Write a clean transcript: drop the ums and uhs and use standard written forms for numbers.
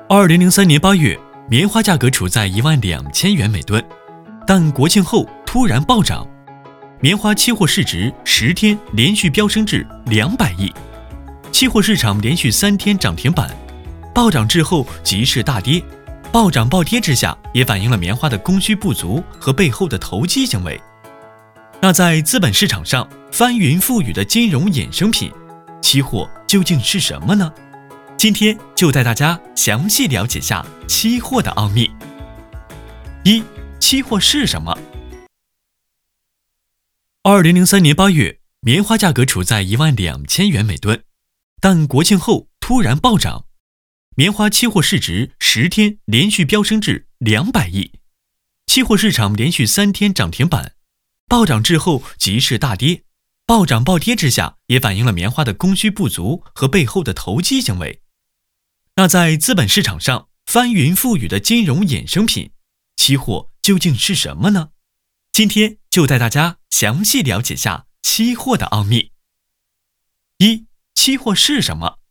2003年8月，棉花价格处在12000元每吨，但国庆后突然暴涨，棉花期货市值10天连续飙升至200亿，期货市场连续3天涨停板，暴涨之后即市大跌，暴涨暴跌之下也反映了棉花的供需不足和背后的投机行为。那在资本市场上翻云覆雨的金融衍生品，期货究竟是什么呢？今天就带大家详细了解下期货的奥秘。一、期货是什么？2003年8月，棉花价格处在12000元每吨，但国庆后突然暴涨，棉花期货市值10天连续飙升至200亿，期货市场连续3天涨停板，暴涨之后即市大跌，暴涨暴跌之下也反映了棉花的供需不足和背后的投机行为。那在资本市场上翻云覆雨的金融衍生品，期货究竟是什么呢？今天就带大家详细了解下期货的奥秘。一、期货是什么？